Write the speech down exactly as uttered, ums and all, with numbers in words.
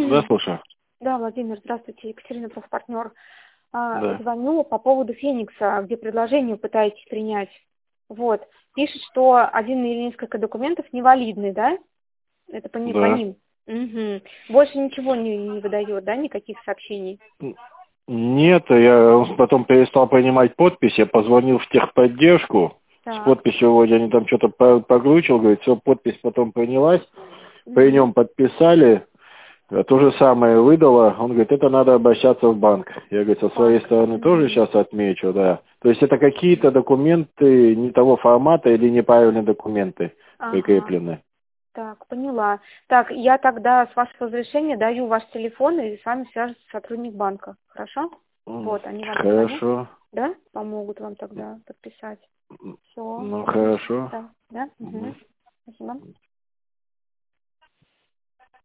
Да, слушаю. Да, Владимир, здравствуйте, Екатерина, профпартнер. А, Да. Звоню по поводу Феникса, где предложение пытаетесь принять. Вот. Пишет, что один или несколько документов невалидны, да? Это по, не- по Да. ним. Угу. Больше ничего не, не выдает, да, никаких сообщений? Нет, я потом перестал принимать подпись, я позвонил в техподдержку, с Так. подписью вроде они там что-то погручил, говорит, все, подпись потом принялась, при Угу. нем подписали, а то же самое выдало, он говорит, это надо обращаться в банк. Я, говорит, со своей Банк. стороны тоже Угу. сейчас отмечу, да. То есть это какие-то документы не того формата или неправильные документы Ага. прикреплены. Так, поняла. Так, я тогда с вашего разрешения даю ваш телефон, и с вами свяжется сотрудник банка. Хорошо? М, Вот, они вам позвонят, Хорошо. да? Помогут вам тогда подписать. Все, Ну, отлично. хорошо. Да, да? Угу. Мгм. Спасибо.